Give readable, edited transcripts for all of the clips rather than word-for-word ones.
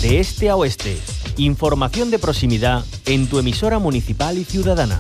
De este a oeste, información de proximidad en tu emisora municipal y ciudadana.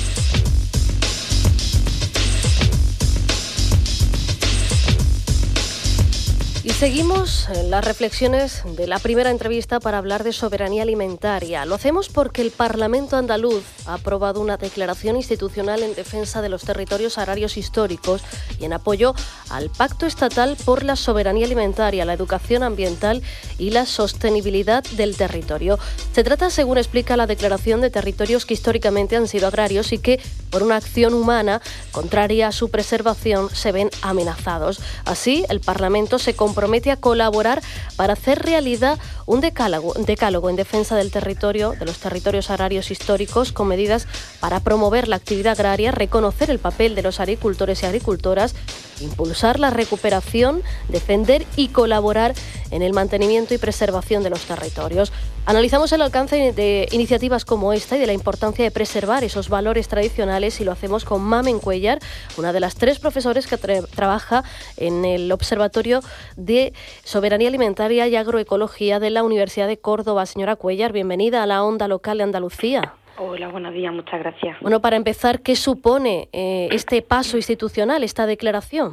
Y seguimos las reflexiones de la primera entrevista para hablar de soberanía alimentaria. Lo hacemos porque el Parlamento andaluz ha aprobado una declaración institucional en defensa de los territorios agrarios históricos y en apoyo al Pacto Estatal por la Soberanía Alimentaria, la Educación Ambiental y la Sostenibilidad del Territorio. Se trata, según explica la declaración, de territorios que históricamente han sido agrarios y que, por una acción humana contraria a su preservación, se ven amenazados. Así, el Parlamento se compromete a colaborar para hacer realidad un decálogo en defensa del territorio, de los territorios agrarios históricos, con medidas para promover la actividad agraria, reconocer el papel de los agricultores y agricultoras, impulsar la recuperación, defender y colaborar en el mantenimiento y preservación de los territorios. Analizamos el alcance de iniciativas como esta y de la importancia de preservar esos valores tradicionales, y lo hacemos con Mamen Cuellar, una de las 3 profesores que trabaja en el Observatorio de Soberanía Alimentaria y Agroecología de la Universidad de Córdoba. Señora Cuellar, bienvenida a la Onda Local de Andalucía. Hola, buenos días, muchas gracias. Bueno, para empezar, ¿qué supone este paso institucional, esta declaración?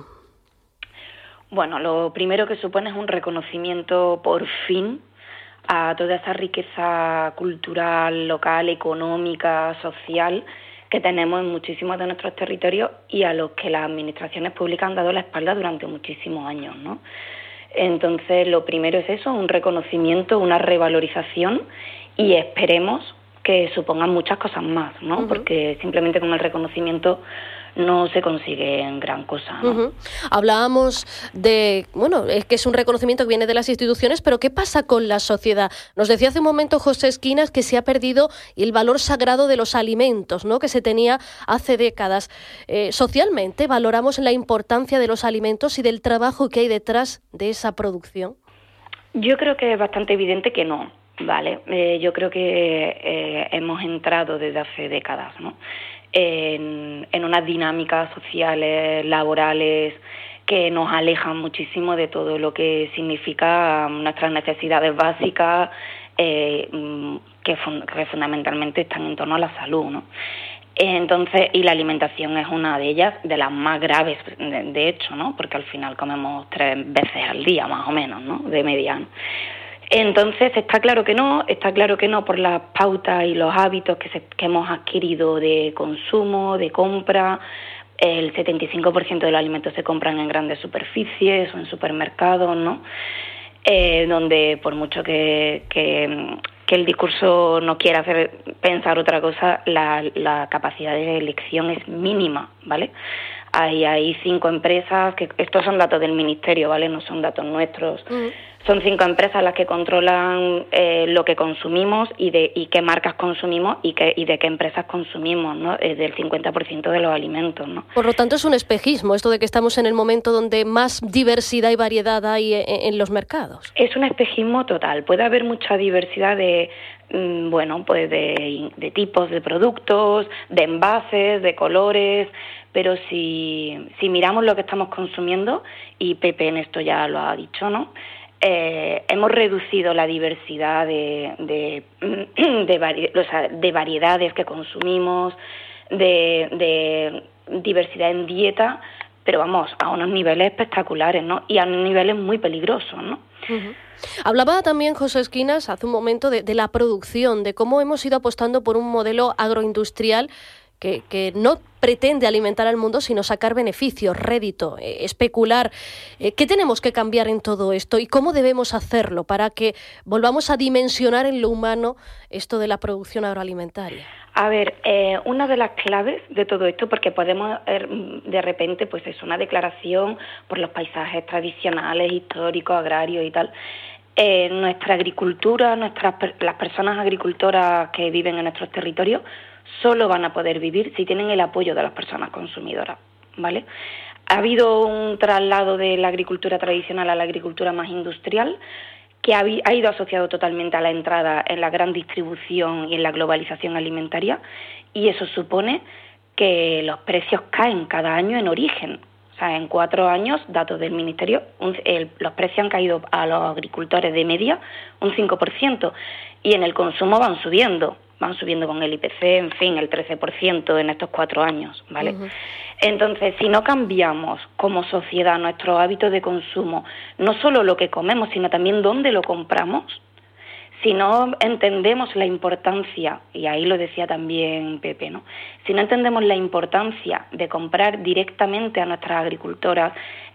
Bueno, lo primero que supone es un reconocimiento, por fin, a toda esa riqueza cultural, local, económica, social que tenemos en muchísimos de nuestros territorios y a los que las administraciones públicas han dado la espalda durante muchísimos años, ¿no? Entonces, lo primero es eso, un reconocimiento, una revalorización, y esperemos que supongan muchas cosas más, ¿no? Uh-huh. Porque simplemente con el reconocimiento no se consigue gran cosa, ¿no? Uh-huh. Hablábamos de, es que es un reconocimiento que viene de las instituciones, pero ¿qué pasa con la sociedad? Nos decía hace un momento José Esquinas que se ha perdido el valor sagrado de los alimentos, ¿no?, que se tenía hace décadas. Socialmente, ¿valoramos la importancia de los alimentos y del trabajo que hay detrás de esa producción? Yo creo que es bastante evidente que no, ¿vale? Yo creo que hemos entrado desde hace décadas, ¿no?, en unas dinámicas sociales, laborales, que nos alejan muchísimo de todo lo que significa nuestras necesidades básicas, que fundamentalmente están en torno a la salud, ¿no? Entonces, y la alimentación es una de ellas, de las más graves, de hecho, ¿no? Porque al final comemos 3 veces al día, más o menos, ¿no?, de media, ¿no? Entonces, está claro que no por las pautas y los hábitos que hemos adquirido de consumo, de compra. El 75% de los alimentos se compran en grandes superficies o en supermercados, ¿no? Donde, por mucho que el discurso no quiera hacer pensar otra cosa, la capacidad de elección es mínima, ¿vale? Hay 5 empresas, que estos son datos del Ministerio, ¿vale?, no son datos nuestros. Uh-huh. Son 5 empresas las que controlan lo que consumimos y qué marcas consumimos y de qué empresas consumimos, ¿no? Del 50% de los alimentos, ¿no? Por lo tanto, es un espejismo esto de que estamos en el momento donde más diversidad y variedad hay en los mercados. Es un espejismo total. Puede haber mucha diversidad de tipos de productos, de envases, de colores, pero si miramos lo que estamos consumiendo, y Pepe en esto ya lo ha dicho, ¿no?, hemos reducido la diversidad de variedades que consumimos, de diversidad en dieta, pero vamos, a unos niveles espectaculares, ¿no?, y a unos niveles muy peligrosos, ¿no? Uh-huh. Hablaba también José Esquinas hace un momento de la producción, de cómo hemos ido apostando por un modelo agroindustrial que no pretende alimentar al mundo, sino sacar beneficios, rédito, especular. ¿Qué tenemos que cambiar en todo esto y cómo debemos hacerlo para que volvamos a dimensionar en lo humano esto de la producción agroalimentaria? A ver, una de las claves de todo esto, porque podemos de repente, pues es una declaración por los paisajes tradicionales, históricos, agrarios y tal. Nuestra agricultura, las personas agricultoras que viven en nuestros territorios, solo van a poder vivir si tienen el apoyo de las personas consumidoras, ¿vale? Ha habido un traslado de la agricultura tradicional a la agricultura más industrial, que ha ido asociado totalmente a la entrada en la gran distribución y en la globalización alimentaria, y eso supone que los precios caen cada año en origen. O sea, en 4 años, datos del Ministerio, los precios han caído a los agricultores de media un 5%, y en el consumo van subiendo con el IPC, en fin, el 13% en estos 4 años, ¿vale? Uh-huh. Entonces, si no cambiamos como sociedad nuestros hábitos de consumo, no solo lo que comemos, sino también dónde lo compramos, si no entendemos la importancia, y ahí lo decía también Pepe, ¿no? Si no entendemos la importancia de comprar directamente a nuestras agricultoras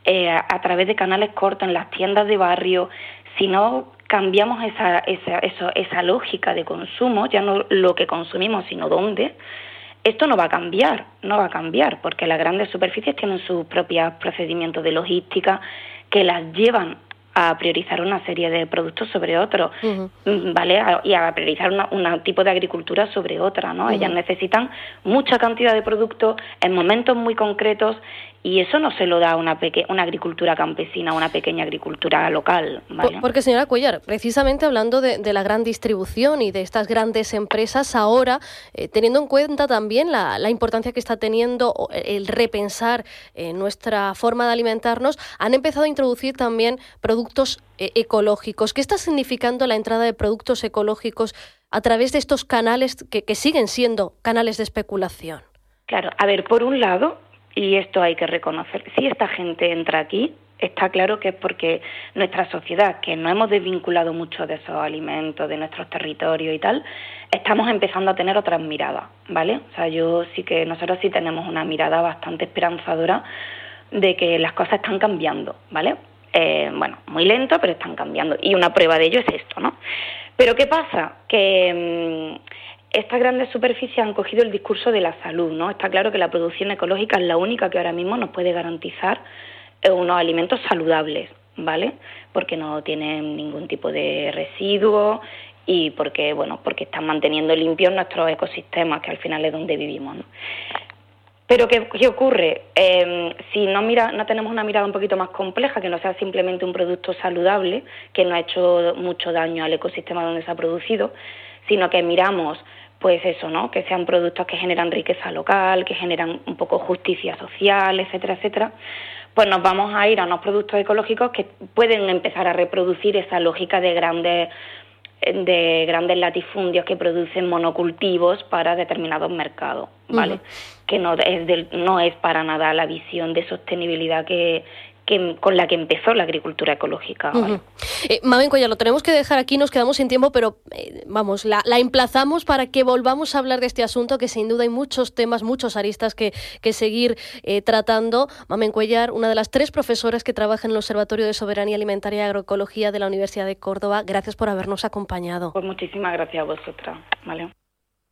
a través de canales cortos en las tiendas de barrio, si no cambiamos esa lógica de consumo, ya no lo que consumimos, sino dónde, esto no va a cambiar, porque las grandes superficies tienen sus propios procedimientos de logística que las llevan a priorizar una serie de productos sobre otros, uh-huh. ¿Vale? Y a priorizar un tipo de agricultura sobre otra, ¿no? Uh-huh. Ellas necesitan mucha cantidad de productos en momentos muy concretos, y eso no se lo da una agricultura campesina, una pequeña agricultura local, ¿vale? Porque, señora Cuéllar, precisamente hablando de la gran distribución y de estas grandes empresas, ahora, teniendo en cuenta también la importancia que está teniendo el repensar nuestra forma de alimentarnos, han empezado a introducir también productos ecológicos. ¿Qué está significando la entrada de productos ecológicos a través de estos canales que siguen siendo canales de especulación? Claro, a ver, por un lado, y esto hay que reconocer, si esta gente entra aquí, está claro que es porque nuestra sociedad, que nos hemos desvinculado mucho de esos alimentos, de nuestros territorios y tal, estamos empezando a tener otras miradas, ¿vale? O sea, nosotros sí tenemos una mirada bastante esperanzadora de que las cosas están cambiando, ¿vale? Muy lento, pero están cambiando. Y una prueba de ello es esto, ¿no? Pero ¿qué pasa? Que estas grandes superficies han cogido el discurso de la salud, ¿no? Está claro que la producción ecológica es la única que ahora mismo nos puede garantizar unos alimentos saludables, ¿vale? Porque no tienen ningún tipo de residuo y porque están manteniendo limpios nuestros ecosistemas, que al final es donde vivimos, ¿no? Pero ¿qué ocurre? Si no tenemos una mirada un poquito más compleja, que no sea simplemente un producto saludable, que no ha hecho mucho daño al ecosistema donde se ha producido, sino que miramos, pues eso, ¿no? Que sean productos que generan riqueza local, que generan un poco justicia social, etcétera, etcétera, pues nos vamos a ir a unos productos ecológicos que pueden empezar a reproducir esa lógica de grandes latifundios que producen monocultivos para determinados mercados, ¿vale? Uh-huh. Que no es para nada la visión de sostenibilidad con la que empezó la agricultura ecológica. ¿Vale? Uh-huh. Mabel Cuéllar, lo tenemos que dejar aquí, nos quedamos sin tiempo, pero la emplazamos para que volvamos a hablar de este asunto, que sin duda hay muchos temas, muchos aristas que seguir tratando. Mabel Cuéllar, una de las 3 profesoras que trabaja en el Observatorio de Soberanía Alimentaria y Agroecología de la Universidad de Córdoba, gracias por habernos acompañado. Pues muchísimas gracias a vosotras. Vale.